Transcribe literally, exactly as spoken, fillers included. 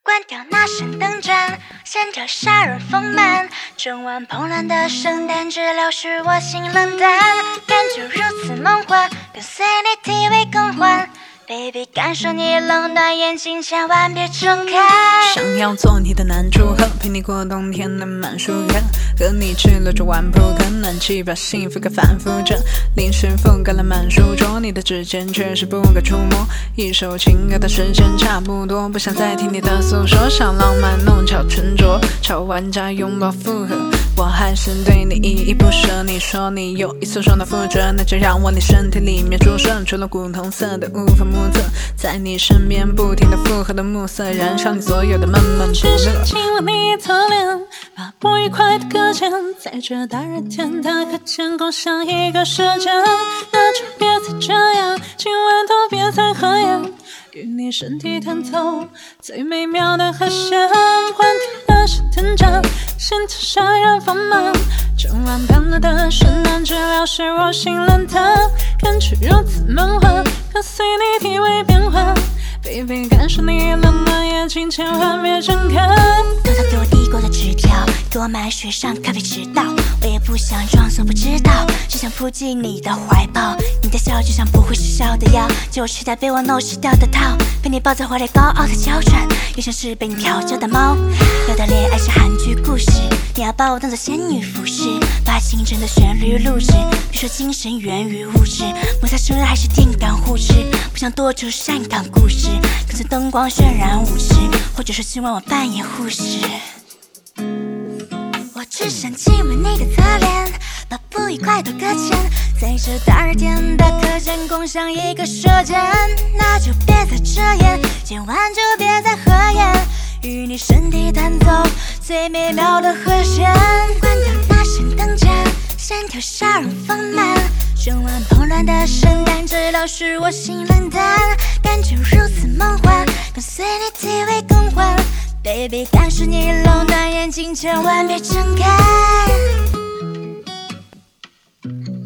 关掉那扇灯盏，线条杀人丰满，整晚蓬乱的圣诞治疗使我心冷淡，感觉如此梦幻，跟随你体位更换。Baby， 感受你冷暖，眼睛千万别睁开。 想要做你的男主和陪你过冬天的满舒克，和你赤裸着玩扑克，暖气把幸福给反复着，临时覆盖了满书桌，你的指尖却是不可触摸。一首情歌的时间差不多，不想再听你的诉说，想浪漫弄巧成拙，吵完架拥抱复合，我还是对你依依不舍。你说你有一诉说的负责，那就让我你身体里面注射，除了古铜色的无法目测，在你身边不停的复合的暮色，燃烧你所有的闷闷不乐。 只是亲吻你的脸，把不愉快的搁浅，在这大热天的课间共享一个时间，那就别再这样，今晚都别再合眼，与你身体弹奏最美妙的和弦，关掉那扇灯盏，线条杀人放慢，整晚斑斓的圣诞治疗使我心冷淡，感觉如此梦幻，跟随你体位变换。Baby， 感受你冷暖，眼睛千万别睁开。 偷偷给我递过的纸条，给我买雪上咖啡迟到，我也不想装作不知道，只想扑进你的怀抱。你的笑就像不会失效的药，借我吃掉被我弄湿掉的套，被你抱在怀里高傲的娇喘，又像是被你调教的猫。有的恋爱是韩剧故事，你要把我当作仙女服饰，把清晨的旋律录制。别说精神源于物质，摩擦生日还是电感互斥，不想多出善感故事，跟着灯光渲染舞池，或者是希望我扮演护士。我只想亲吻你的侧脸，把不愉快都搁浅，在这大热天的课间共享一个舌尖，那就别再遮掩，今晚就别再合眼，与你身体弹奏最美妙的和弦。关掉那扇灯盏，线条杀人丰满，整晚蓬乱的圣诞治疗使我心冷淡，感觉如此梦幻，跟随你体位更换。Baby， 感受你冷暖，眼睛千万别睁开。